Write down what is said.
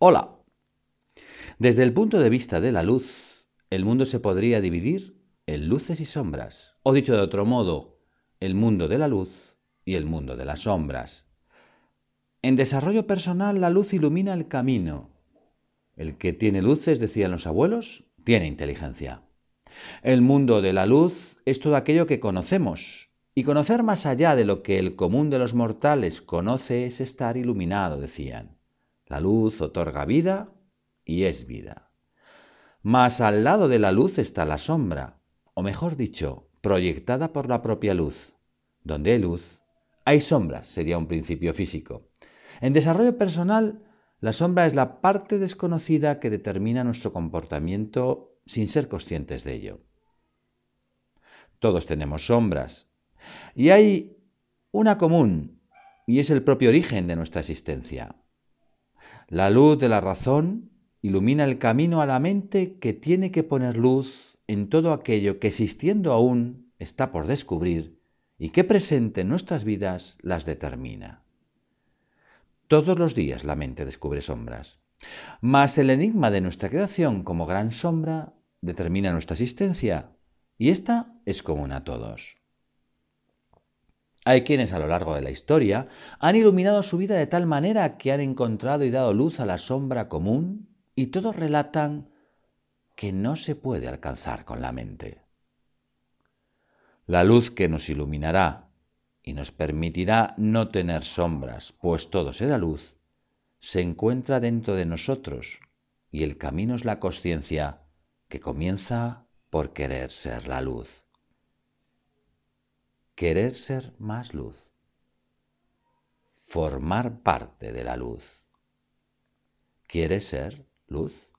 Hola. Desde el punto de vista de la luz, el mundo se podría dividir en luces y sombras. O dicho de otro modo, el mundo de la luz y el mundo de las sombras. En desarrollo personal, la luz ilumina el camino. El que tiene luces, decían los abuelos, tiene inteligencia. El mundo de la luz es todo aquello que conocemos. Y conocer más allá de lo que el común de los mortales conoce es estar iluminado, decían. La luz otorga vida y es vida. Mas al lado de la luz está la sombra, o mejor dicho, proyectada por la propia luz. Donde hay luz, hay sombra, sería un principio físico. En desarrollo personal, la sombra es la parte desconocida que determina nuestro comportamiento sin ser conscientes de ello. Todos tenemos sombras, y hay una común, y es el propio origen de nuestra existencia. La luz de la razón ilumina el camino a la mente que tiene que poner luz en todo aquello que existiendo aún está por descubrir y que presente en nuestras vidas las determina. Todos los días la mente descubre sombras, mas el enigma de nuestra creación como gran sombra determina nuestra existencia y esta es común a todos. Hay quienes a lo largo de la historia han iluminado su vida de tal manera que han encontrado y dado luz a la sombra común y todos relatan que no se puede alcanzar con la mente. La luz que nos iluminará y nos permitirá no tener sombras, pues todo será luz, se encuentra dentro de nosotros y el camino es la consciencia que comienza por querer ser la luz. Querer ser más luz. Formar parte de la luz. ¿Quieres ser luz?